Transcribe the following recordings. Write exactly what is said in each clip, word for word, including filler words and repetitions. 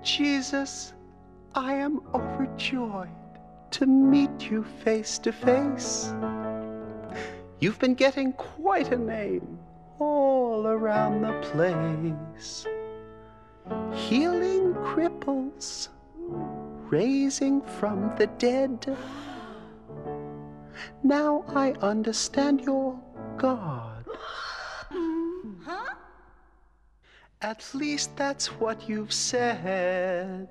Jesus, I am overjoyed to meet you face to face. You've been getting quite a name all around the place. Healing cripples, raising from the dead. Now I understand your God. Huh? At least that's what you've said.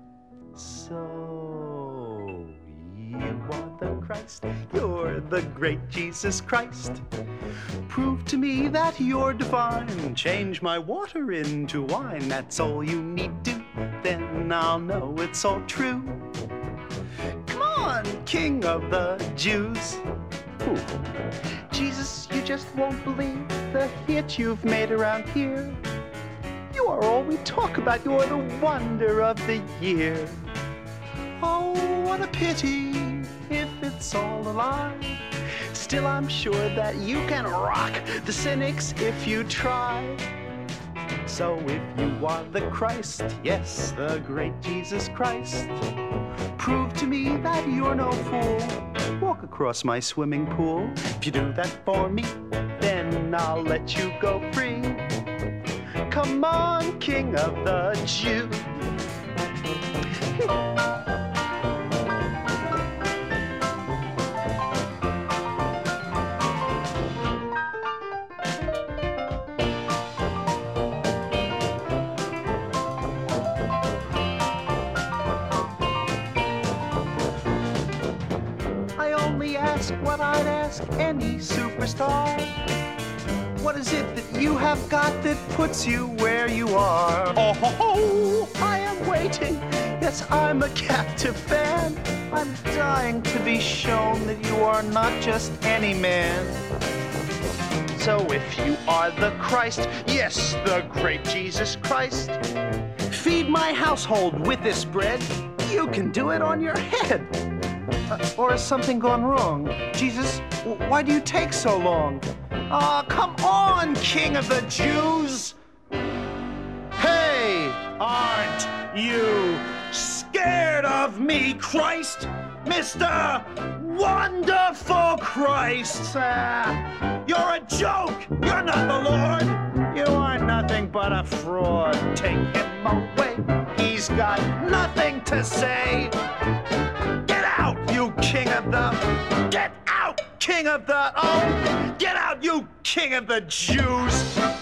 So, you are the Christ, you're the great Jesus Christ. Prove to me that you're divine. Change my water into wine. That's all you need to, then I'll know it's all true. Come on, King of the Jews. Ooh. Jesus, you just won't believe the hit you've made around here. You are all we talk about. You're the wonder of the year. Oh, what a pity if it's all a lie. Still, I'm sure that you can rock the cynics if you try. So if you are the Christ, yes, the great Jesus Christ, prove to me that you're no fool. Walk across my swimming pool. If you do that for me, then I'll let you go free. Come on, King of the Jews. I only ask what I'd ask any superstar. What is it that you have got that puts you where you are? Oh, ho, ho, I am waiting. Yes, I'm a captive fan. I'm dying to be shown that you are not just any man. So if you are the Christ, yes, the great Jesus Christ, feed my household with this bread. You can do it on your head. Uh, or has something gone wrong? Jesus, w- why do you take so long? Aw, oh, come on, King of the Jews! Hey, aren't you scared of me, Christ? Mister Wonderful Christ! Uh, you're a joke! You're not the Lord! You are nothing but a fraud. Take him away. He's got nothing to say. Get out, you King of the... Get out, King of the... Oh, get out, you King of the Jews!